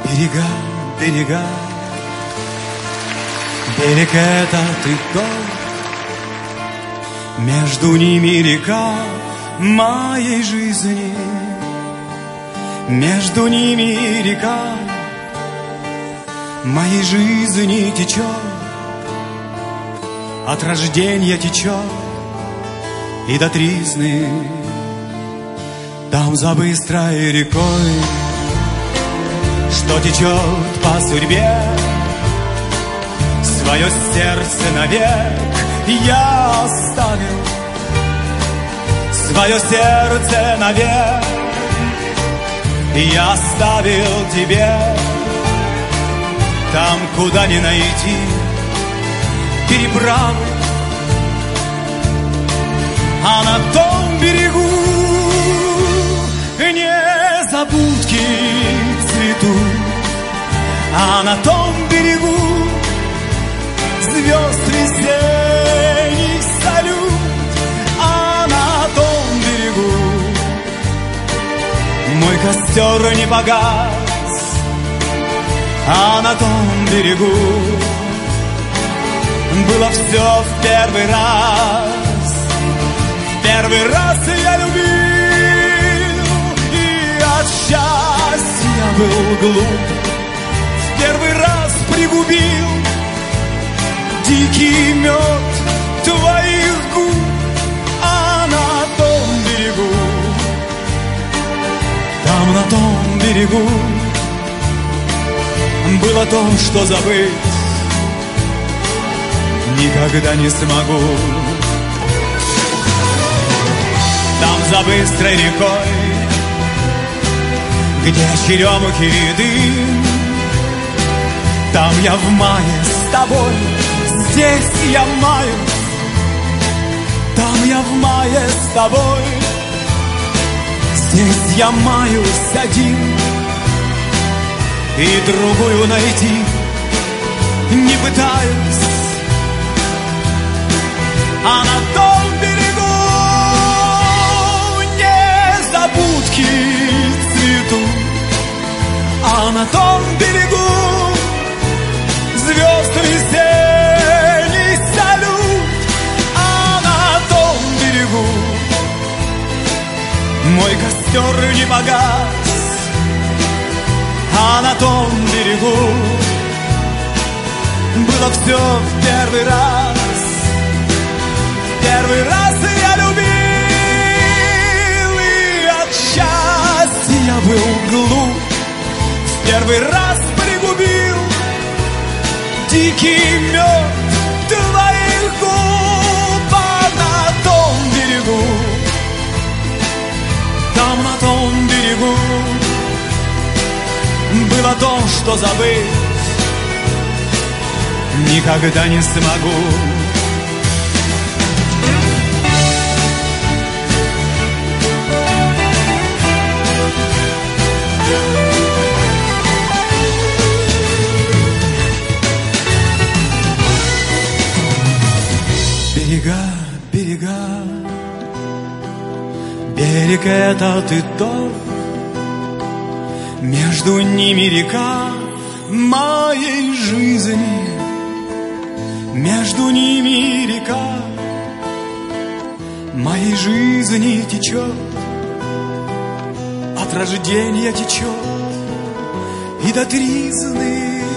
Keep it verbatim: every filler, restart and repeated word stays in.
Берега, берега, берег это ты тот, между ними река моей жизни, между ними река моей жизни течет, от рождения течет и до тризны. Там за быстрой рекой, что течет по судьбе, свое сердце навек я оставил, свое сердце навек я оставил тебе. Там, куда не найти переправы, а на том берегу незабудки цветут, а на том берегу звезд весенний салют, а на том берегу мой костер не погас, а на том берегу было все в первый раз. В первый раз я любил, и от счастья был глуп. В первый раз пригубил дикий мед твоих губ, а на том берегу, там на том берегу было то, что забыть никогда не смогу. Там за быстрой рекой, где черемухи и дым, там я в мае с тобой, здесь я маюсь. Там я в мае с тобой, здесь я маюсь один, и другую найти не пытаюсь. А на том берегу незабудки цветут, а на том берегу звезд весенний салют, а на том берегу мой костер не погас, а на том берегу было все в первый раз. Первый раз я любил, и от счастья я был глуп. В первый раз пригубил дикий мед твоих губ, а на том берегу, там на том берегу было то, что забыть никогда не смогу. Берега, берега, берег это ты тот, между ними река моей жизни, между ними река моей жизни течет, от рождения течет и до тризны.